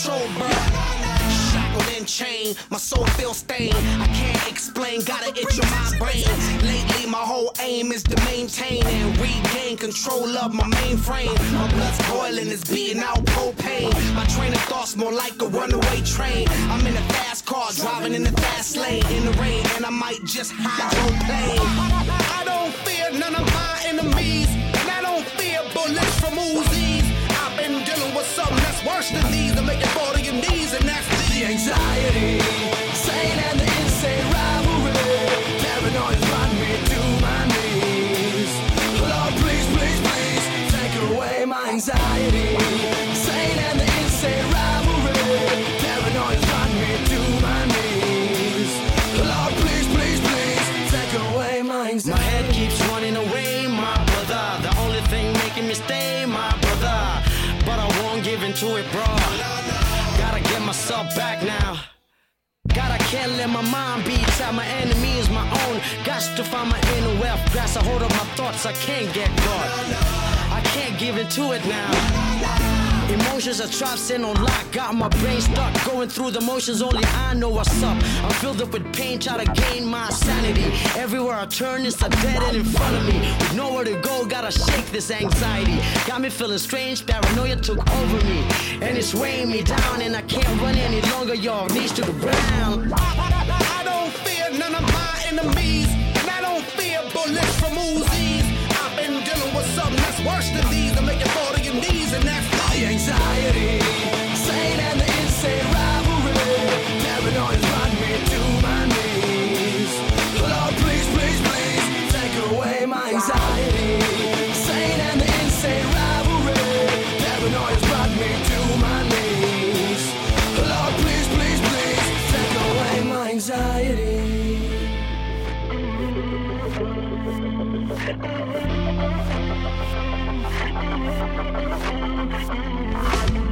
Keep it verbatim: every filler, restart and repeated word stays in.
control, bro. Shackled and chained, my soul feels stained. I can't explain, gotta itch in my brain. Lately, my whole aim is to maintain and regain control of my mainframe. My blood's boiling, it's beating out propane. My train of thoughts more like a runaway train. I'm in a fast car, driving in the fast lane. In the rain, and I might just hydroplane. I don't fear none of my enemies, and I don't fear bullets from Uzis. I've been dealing with something that's worse than these. I'm making fall to your knees, and that's the anxiety, sane and the insane rivalry. Paranoia's brought me to my knees. Lord, please, please, please, take away my anxiety. Sane and the insane rivalry. Paranoia's brought me to my knees. Lord, please, please, please, take away my anxiety. My head keeps running away, my brother. The only thing making me stay, my brother. But I won't give into it, bro. Gotta get myself back now. God, I can't let my mind be tied. My enemy is my own. Got to find my inner wealth. Grasp a hold of my thoughts. I can't get caught. I can't give into it now. Emotions are trapped in on lock. Got my brain stuck. Going through the motions. Only I know what's up. I'm filled up with pain. Try to gain my sanity. Everywhere I turn, it's a dead end in front of me. With nowhere to go, gotta shake this anxiety. Got me feeling strange. Paranoia took over me. And it's weighing me down. And I can't run any longer. Y'all knees to the ground. I don't fear none of my enemies, and I don't fear bullets from Uzis. I've been dealing with something that's worse than these. I'm making fall to your knees, and that's the anxiety, sane and the insane rivalry. Paranoia's brought me to my knees. Lord, please, please, please, take away my anxiety. Sane and the insane rivalry. Paranoia's brought me to my knees. Lord, please, please, please, take away my anxiety. Thank you.